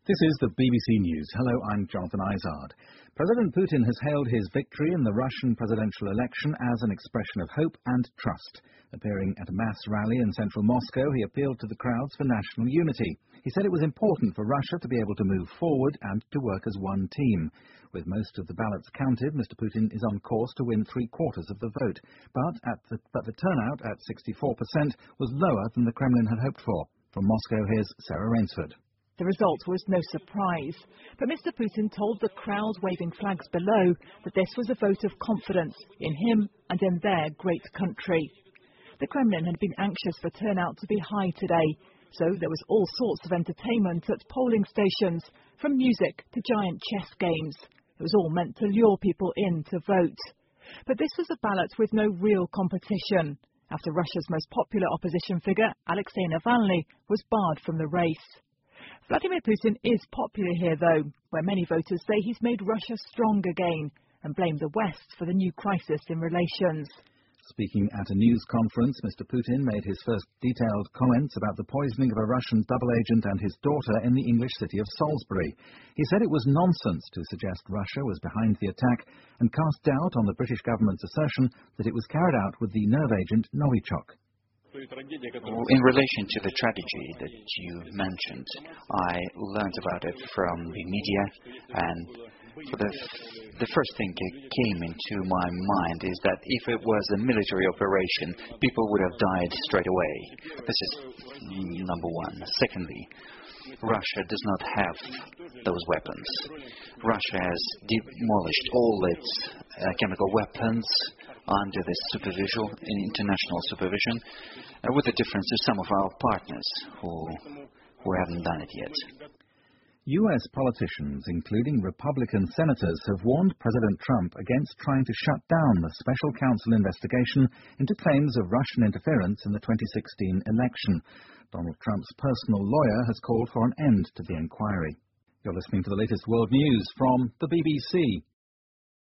This is the BBC News. Hello, I'm Jonathan Izard. President Putin has hailed his victory in the Russian presidential election as an expression of hope and trust. Appearing at a mass rally in central Moscow, he appealed to the crowds for national unity. He said it was important for Russia to be able to move forward and to work as one team. With most of the ballots counted, Mr. Putin is on course to win 3/4 of the vote. But the turnout at 64% was lower than the Kremlin had hoped for. From Moscow, here's Sarah Rainsford. The result was no surprise, but Mr. Putin told the crowd waving flags below that this was a vote of confidence in him and in their great country. The Kremlin had been anxious for turnout to be high today, so there was all sorts of entertainment at polling stations, from music to giant chess games. It was all meant to lure people in to vote. But this was a ballot with no real competition, after Russia's most popular opposition figure, Alexei Navalny, was barred from the race. Vladimir Putin is popular here, though, where many voters say he's made Russia strong again and blame the West for the new crisis in relations. Speaking at a news conference, Mr. Putin made his first detailed comments about the poisoning of a Russian double agent and his daughter in the English city of Salisbury. He said it was nonsense to suggest Russia was behind the attack and cast doubt on the British government's assertion that it was carried out with the nerve agent Novichok. In relation to the tragedy that you mentioned, I learned about it from the media, and the first thing that came into my mind is that if it was a military operation, people would have died straight away. This is number one. Secondly, Russia does not have those weapons. Russia has demolished all its chemical weapons under the international supervision, with the difference of some of our partners who haven't done it yet. U.S. politicians, including Republican senators, have warned President Trump against trying to shut down the special counsel investigation into claims of Russian interference in the 2016 election. Donald Trump's personal lawyer has called for an end to the inquiry. You're listening to the latest world news from the BBC.